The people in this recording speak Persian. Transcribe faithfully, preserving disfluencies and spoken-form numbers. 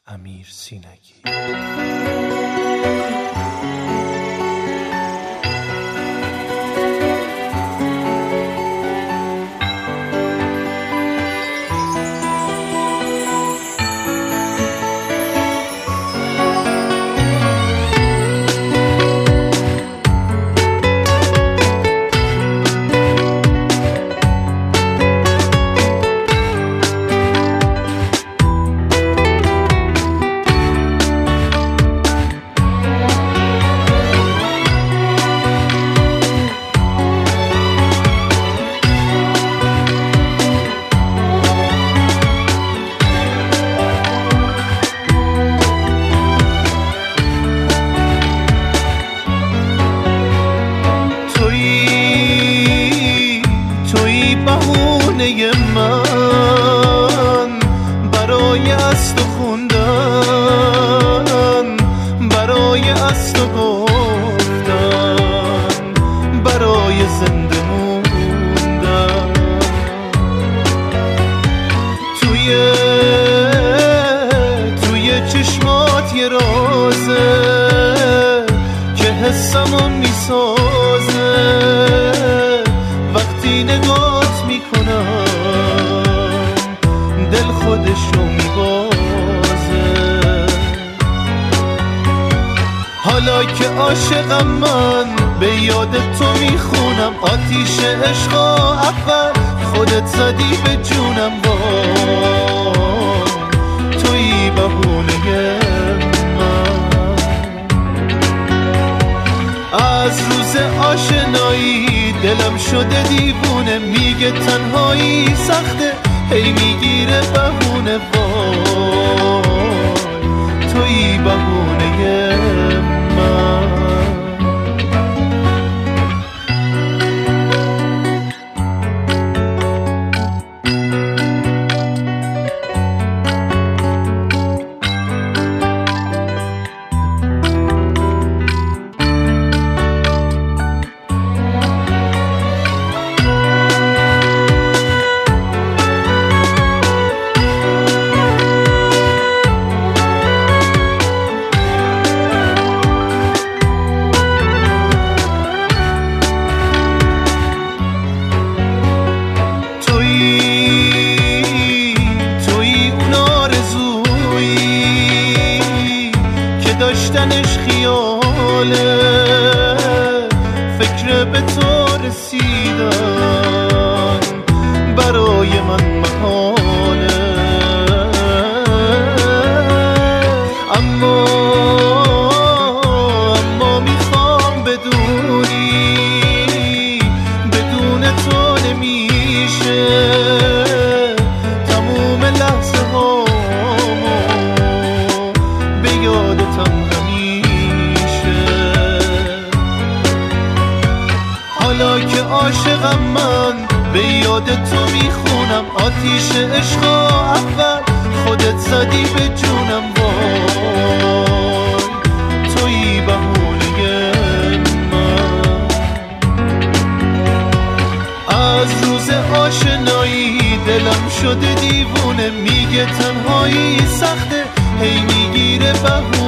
امیر سینگی. من برای از تو خوندن، برای از تو گفتن، برای زنده موندن. توی توی چشمات یه رازه که حسمو میسازه وقتی نگات میکنم، دل خودشو میبازه. حالا که عاشقم من به یاد تو میخونم، آتیش عشق اول خودت زدی به جونم. وای تویی بهونه من، از روز آشنایی دلم شده دیوونه، میگه تنهایی سخته هی میگیره بهونه. وای تویی بهونه من. داشتنش خیاله، فکر به تو رسیدن برای من محاله. اما اما میخوام بدونی بدون تو نمیشه تموم لحظه هامو به یادتم حالا که عاشقم من به یاد تو میخونم، آتیش عشق اول خودت زدی به جونم. وای تویی بهونه من، از روز آشنایی دلم شده دیوونه، میگه تنهایی سخته هی میگیره بهونه.